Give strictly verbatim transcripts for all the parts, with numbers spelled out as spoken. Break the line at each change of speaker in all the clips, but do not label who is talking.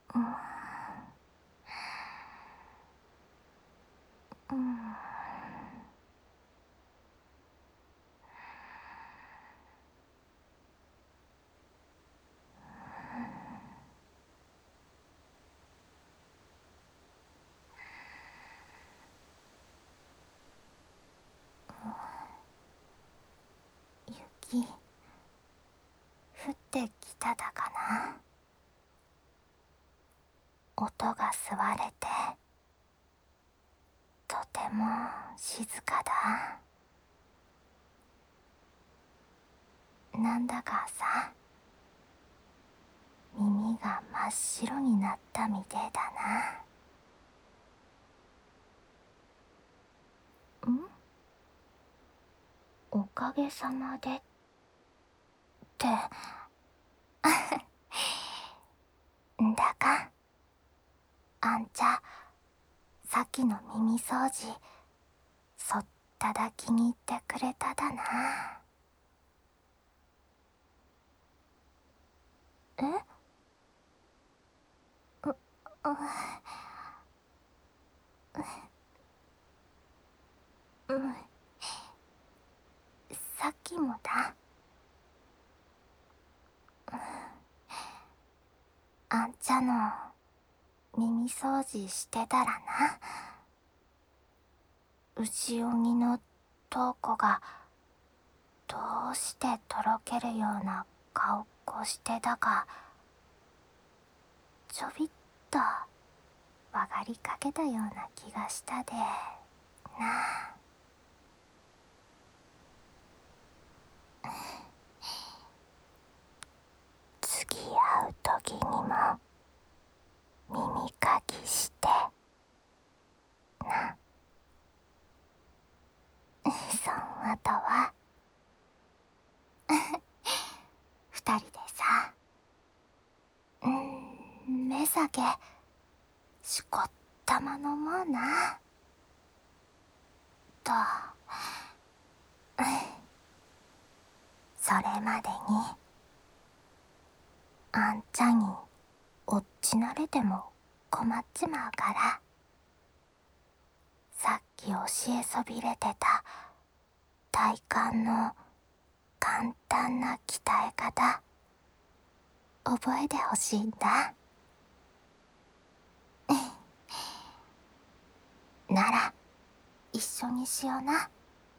うんうん雪降ってきただかな。音が吸われてとても静かだ。なんだかさ、耳が真っ白になったみてえだな。んおかげさまでってんだか、あんちゃさっきの耳掃除そっただ気に入ってくれただな。えう、う、うん、さっきもだ。あんちゃの耳掃除してたらな、内鬼の瞳子がどうしてとろけるような顔っこしてだか、ちょびっと曲がりかけたような気がしたでな。次会う時にも耳かきしてな。そんあとは二人でさ、うーん目下げしこったまのもうなと。それまでにあんちゃんにおっちなれても困っちまうから、さっき教えそびれてた体幹の簡単な鍛え方覚えてほしいんだ。なら一緒にしような。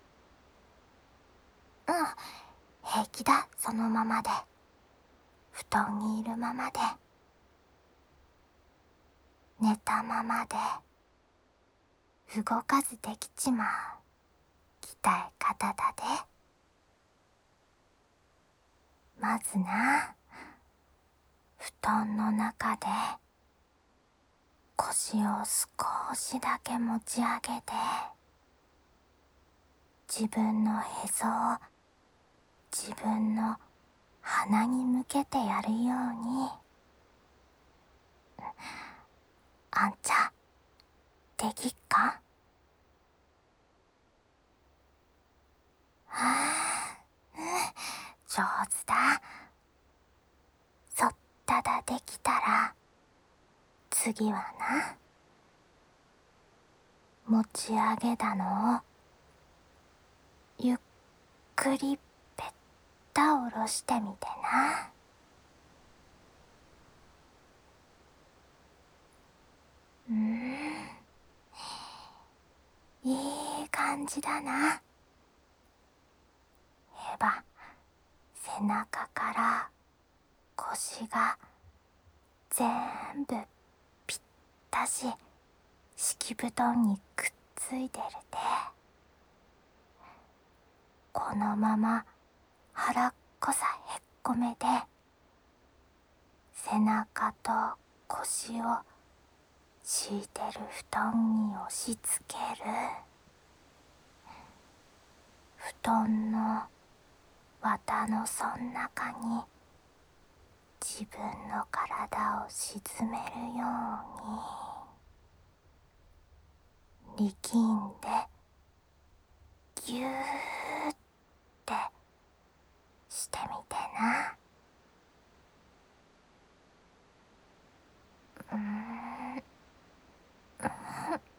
うん、平気だ。そのままで、布団にいるままで、寝たままで動かずできちまう鍛え方だで。まずな、布団の中で腰を少しだけ持ち上げて、自分のへそを自分の鼻に向けてやるように。あんちゃできっか。はあ、うん、上手だ。そっただできたら、次はな、持ち上げたのをゆっくりぺった下ろしてみてな。うーん、いい感じだな。へば、背中から腰が全部ぴったし敷布団にくっついてるで。このまま腹っこさへっこめで、背中と腰を敷いてる布団に押し付ける。布団の綿のそん中に自分の体を沈めるように力んでぎゅーってしてみてな。 うーん、うーん、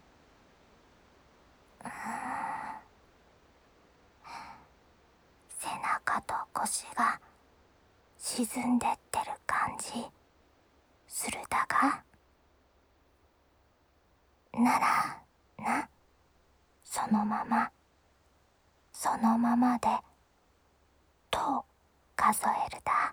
背中と腰が沈んでってる感じするだが、ならな、そのままそのままでと数えるだ。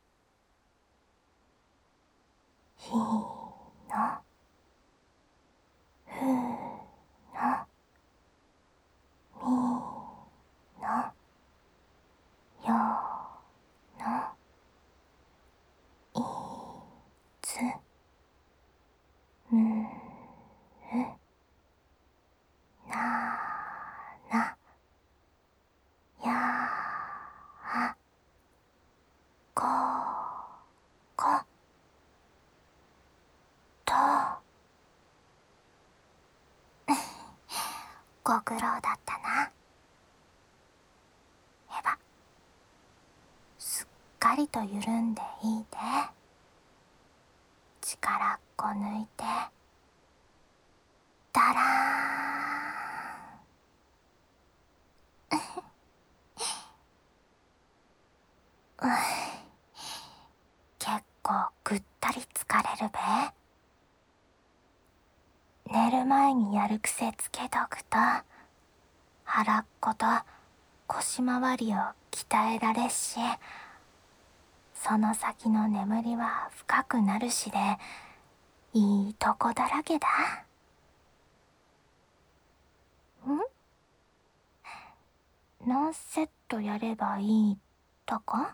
ひーの、ふーの、みーの、よーの、いーつ、むーなーな、やーここ、と、ご苦労だったな。へば、すっかりと緩んでいいで。力っこ抜いて、だらーん。うい、結構ぐったり疲れるべ。寝る前にやる癖つけとくと、腹っこと腰回りを鍛えられっし、その先の眠りは深くなるしで、いいとこだらけだ。ん？何セットやればいいとか？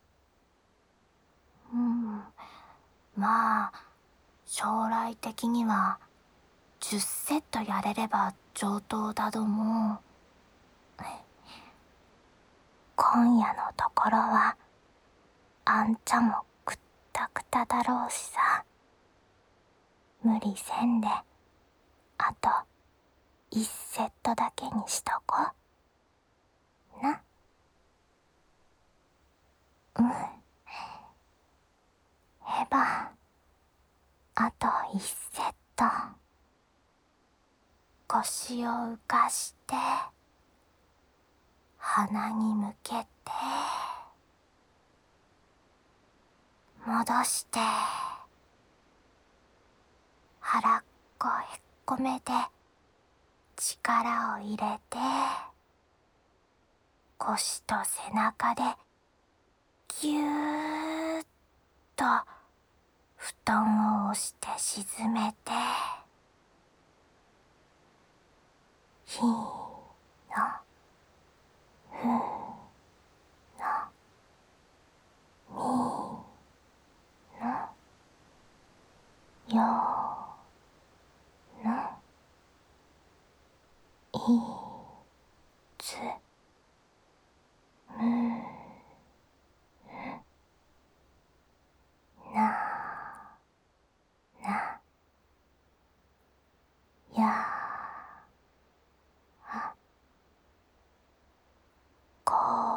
うん、まあ、将来的にはじゅっセットやれれば上等だども。今夜のところは、あんちゃもくったくただろうしさ。無理せんで、あといちセットだけにしとこな。うん。へば、あといちセット。腰を浮かして、鼻に向けて、戻して、腹っこへっこめて、力を入れて、腰と背中でぎゅーっと布団を押して沈めて、ひーの、ふーの、みーの、よーの、いつ、むなな、やあ、こ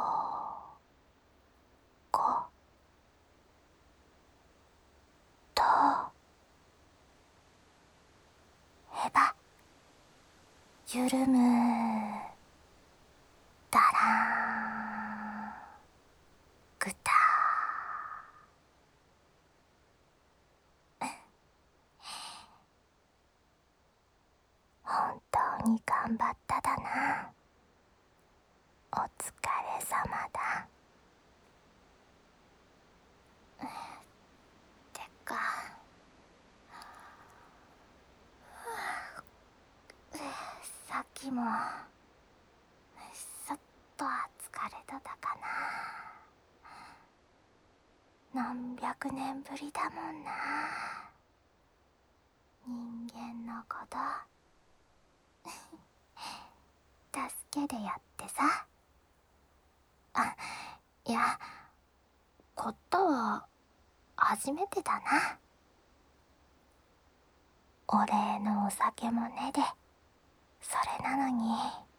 こ、と、へば、ゆるむ、だらーん、ぐたー。本当に頑張っただな。お疲れさまだ。てか、さっきもそっとは疲れとったかな。何百年ぶりだもんな。人間のこと助けでやってさ。あ、いや、ことは初めてだな。お礼のお酒もねで、それなのに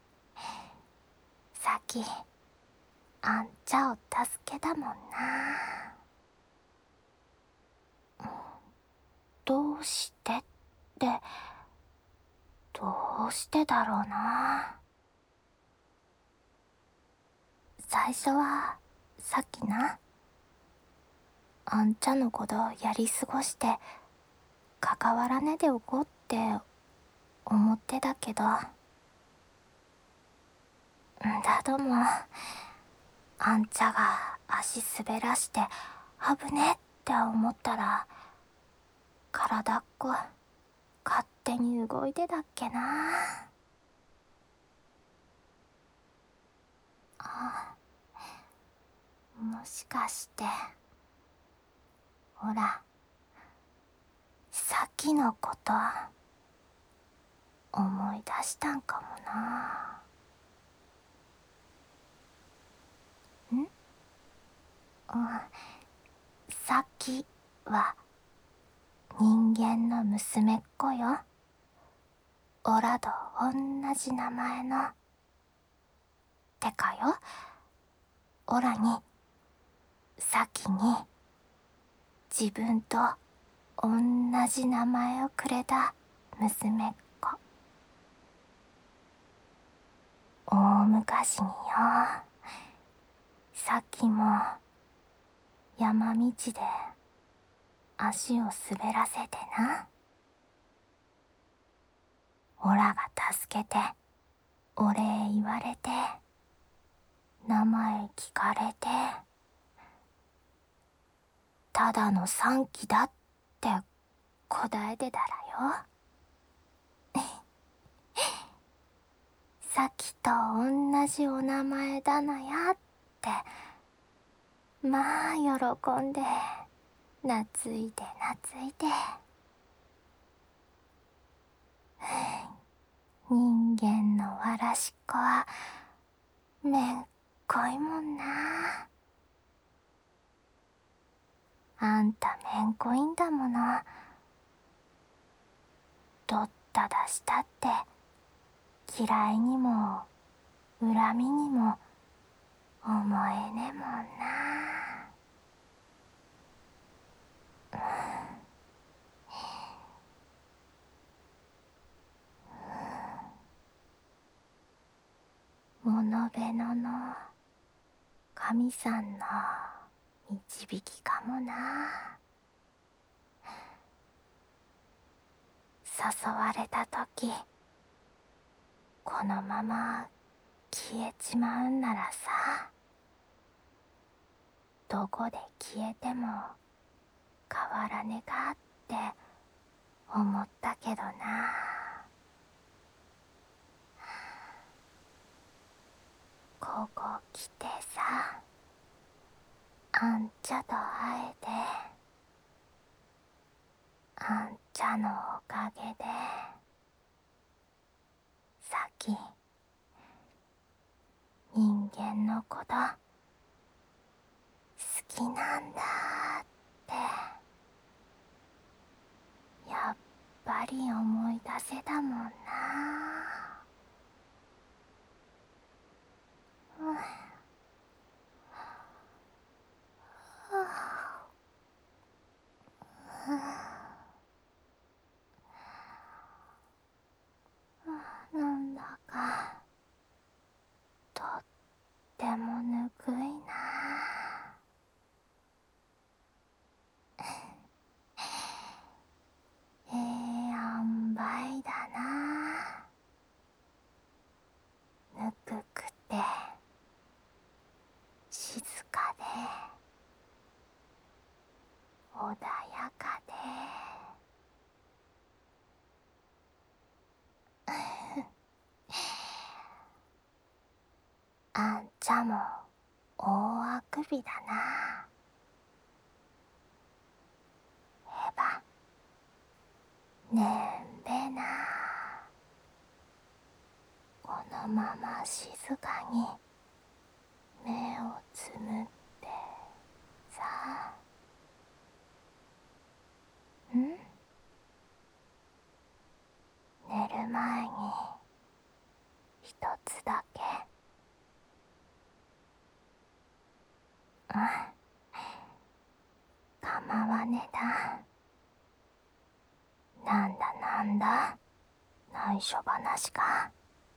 さっきあんちゃを助けたもんな。どうしてって、どうしてだろうな。最初はさっきな、あんちゃんのことやり過ごして関わらねでおこうって思ってたけど、だどもあんちゃが足滑らして危ねって思ったら、体っこ勝手に動いてたっけな。あ、もしかしてほら、さっきのこと思い出したんかもな。ん？うん、さっきは人間の娘っ子よ。オラとおんなじ名前の。てかよ、オラに先に自分とおんなじ名前をくれた娘っ子。大昔によ、さっきも山道で足を滑らせてな、オラが助けてお礼言われて、名前聞かれて、ただの三鬼だって答えてたらよ。さっきとおんなじお名前だなやって、まあ喜んで懐いて懐いて。人間のわらしっこはめんこいもんな。あんためんこいんだもの。どっただしたって嫌いにも恨みにも思えねえもんな。物部のの神さんの導きかもな。誘われたとき、このまま消えちまうんならさ、どこで消えても変わらねかって思ったけどな。ここ来てさ、あんちゃと会えて、あんちゃのおかげで、さっき人間のこと好きなんだってやっぱり思い出せたもんな。うん、はあ、なんだかとってもぬくいな。ええ塩梅だな。ぬくくて静かで穏やかであんちゃも大あくびだな。へばねんべな。このまま静かに目をつむってさ。ん？寝る前に一つだけ。うん、構わねだ。 なんだ、内緒話か。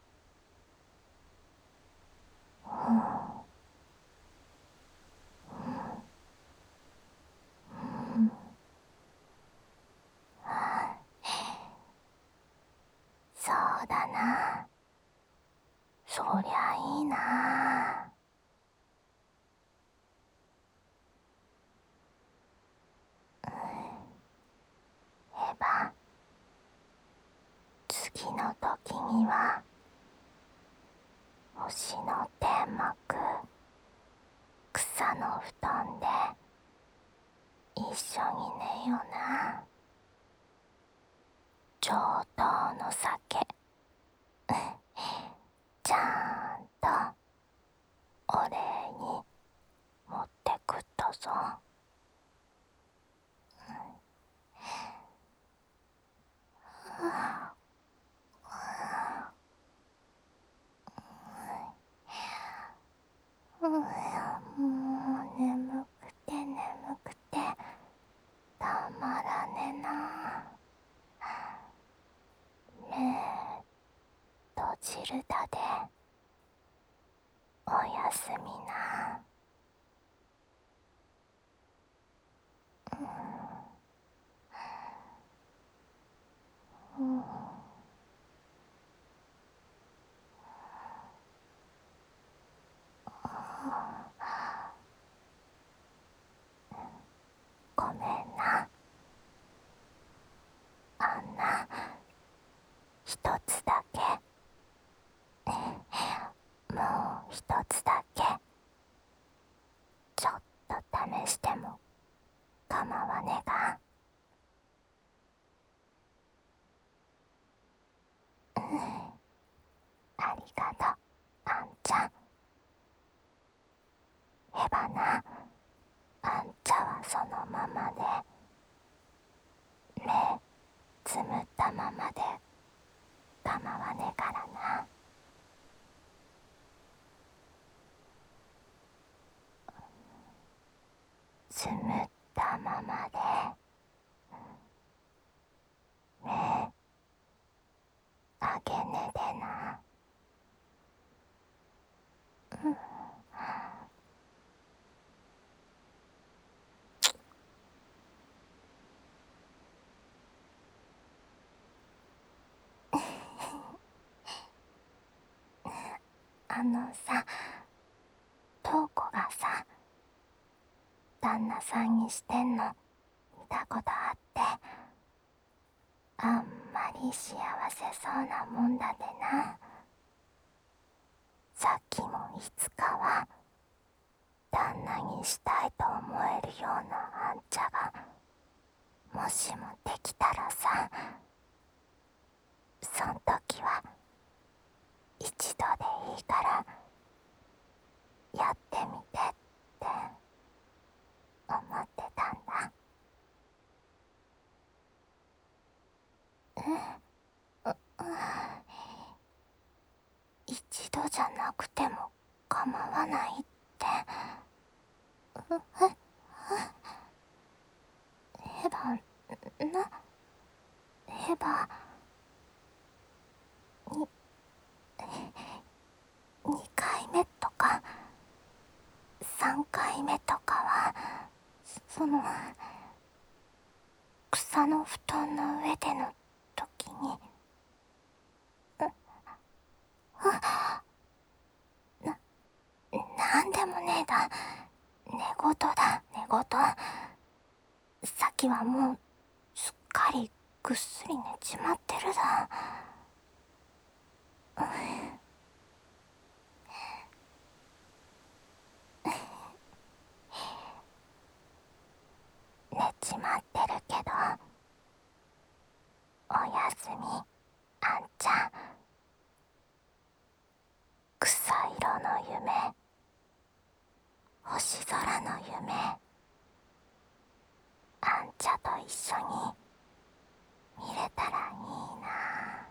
そうだな、そりゃいいな。エヴァ、次の時には星の天幕、草の布団で一緒に寝よな。上等の酒ちゃんとお礼に持ってくったぞ。もう眠くて眠くてたまらねえな。目閉じるだでおやすみな。ごめんな、あんな一つだけ、もう一つだけちょっと試しても構わねえが。ありがとう、あんちゃん。エヴァな、あんちゃはそのままで、目つむったままで構わねえからな。つむったままで目あげねでな。あのさ、瞳子がさ、旦那さんにしてんの見たことあって、あんまり幸せそうなもんだでな。さっきもいつかは旦那にしたいと思えるようなあんちゃがもしもできたらさ、そん時は一度でいいからやってみてって思ってたんだ。一度じゃなくても構わないって。エヴァな、エヴァににかいめとかさんかいめとかはその草の布団の上での時に、な、なんでもねえだ、寝言だ寝言。さっきはもうすっかりぐっすり寝ちまってるだ。寝ちまってるけどおやすみ、あんちゃん。草色の夢、星空の夢、あんちゃと一緒に見れたらいいな。